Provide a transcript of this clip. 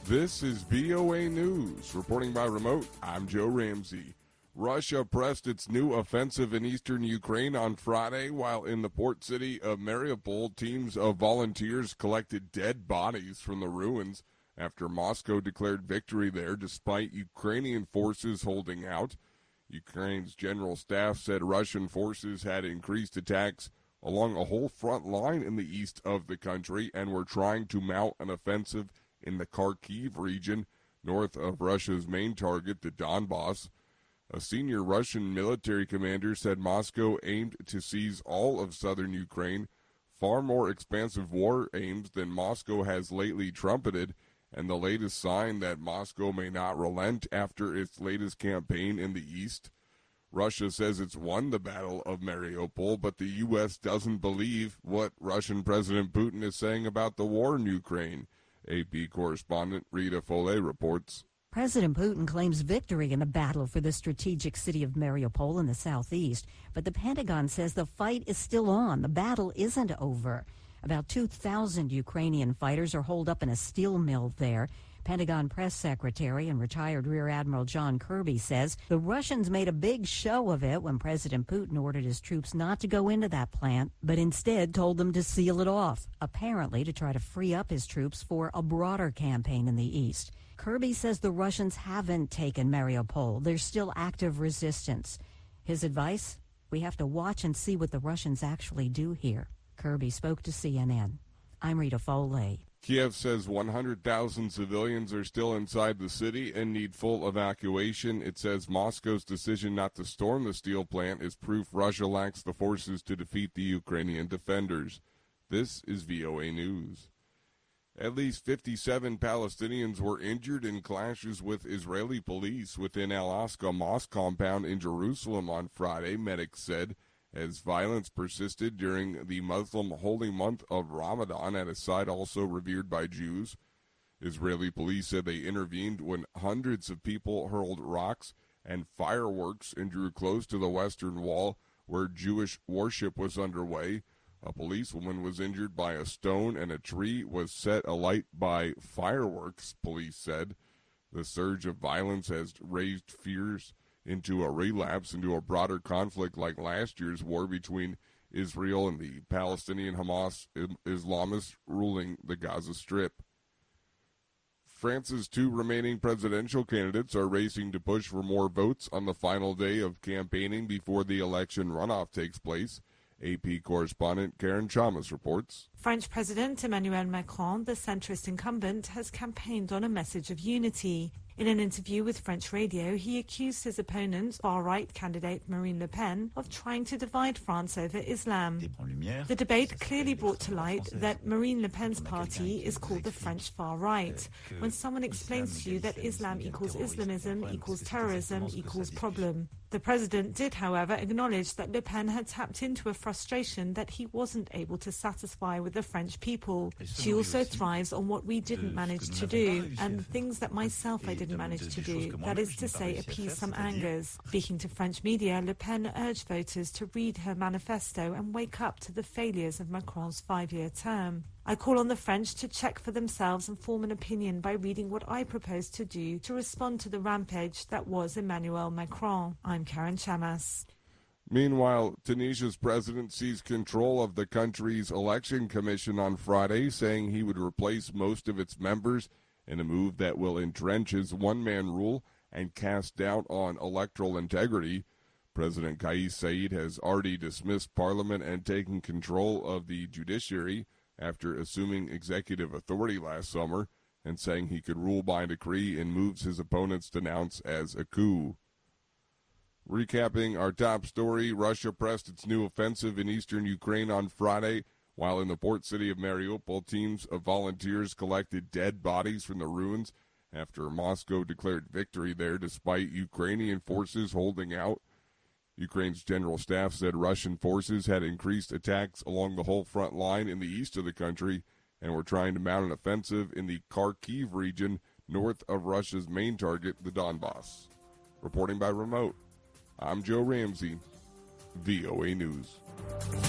This is VOA News. Reporting by remote, I'm Joe Ramsey. Russia pressed its new offensive in eastern Ukraine on Friday, while in the port city of Mariupol, teams of volunteers collected dead bodies from the ruins after Moscow declared victory there despite Ukrainian forces holding out. Ukraine's general staff said Russian forces had increased attacks along a whole front line in the east of the country and were trying to mount an offensive in the Kharkiv region, north of Russia's main target, the Donbass. A senior Russian military commander said Moscow aimed to seize all of southern Ukraine, far more expansive war aims than Moscow has lately trumpeted, and the latest sign that Moscow may not relent after its latest campaign in the east. Russia says it's won the Battle of Mariupol, but the U.S. doesn't believe what Russian President Putin is saying about the war in Ukraine. AP correspondent Rita Foley reports. President Putin claims victory in the battle for the strategic city of Mariupol in the southeast, but the Pentagon says the fight is still on. The battle isn't over. About 2,000 Ukrainian fighters are holed up in a steel mill there. Pentagon press secretary and retired Rear Admiral John Kirby says the Russians made a big show of it when President Putin ordered his troops not to go into that plant, but instead told them to seal it off, apparently to try to free up his troops for a broader campaign in the east. Kirby says the Russians haven't taken Mariupol. There's still active resistance. His advice? We have to watch and see what the Russians actually do here. Kirby spoke to CNN. I'm Rita Foley. Kiev says 100,000 civilians are still inside the city and need full evacuation. It says Moscow's decision not to storm the steel plant is proof Russia lacks the forces to defeat the Ukrainian defenders. This is VOA News. At least 57 Palestinians were injured in clashes with Israeli police within Al-Aqsa Mosque compound in Jerusalem on Friday, medics said, as violence persisted during the Muslim holy month of Ramadan at a site also revered by Jews. Israeli police said they intervened when hundreds of people hurled rocks and fireworks and drew close to the Western Wall where Jewish worship was underway. A policewoman was injured by a stone and a tree was set alight by fireworks, police said. The surge of violence has raised fears into a relapse into a broader conflict like last year's war between Israel and the Palestinian Hamas Islamists ruling the Gaza Strip. France's two remaining presidential candidates are racing to push for more votes on the final day of campaigning before the election runoff takes place. AP correspondent Karen Chalmers reports. French President Emmanuel Macron, the centrist incumbent, has campaigned on a message of unity. In an interview with French radio, he accused his opponent, far-right candidate Marine Le Pen, of trying to divide France over Islam. The debate clearly brought to light that Marine Le Pen's party is called the French far-right. When someone explains to you that Islam equals Islamism equals terrorism equals problem. The president did, however, acknowledge that Le Pen had tapped into a frustration that he wasn't able to satisfy with the French people. She also thrives on what we didn't manage to do, and things that myself I didn't manage to do, that is to say, appease some angers. Speaking to French media, Le Pen urged voters to read her manifesto and wake up to the failures of Macron's 5-year term. I call on the French to check for themselves and form an opinion by reading what I propose to do to respond to the rampage that was Emmanuel Macron. I'm Karen Chamas. Meanwhile, Tunisia's president seized control of the country's election commission on Friday, saying he would replace most of its members in a move that will entrench his one-man rule and cast doubt on electoral integrity. President Kais Saied has already dismissed parliament and taken control of the judiciary after assuming executive authority last summer and saying he could rule by decree in moves his opponents denounce as a coup. Recapping our top story, Russia pressed its new offensive in eastern Ukraine on Friday, while in the port city of Mariupol, teams of volunteers collected dead bodies from the ruins after Moscow declared victory there despite Ukrainian forces holding out. Ukraine's general staff said Russian forces had increased attacks along the whole front line in the east of the country and were trying to mount an offensive in the Kharkiv region north of Russia's main target, the Donbass. Reporting by remote, I'm Joe Ramsey, VOA News.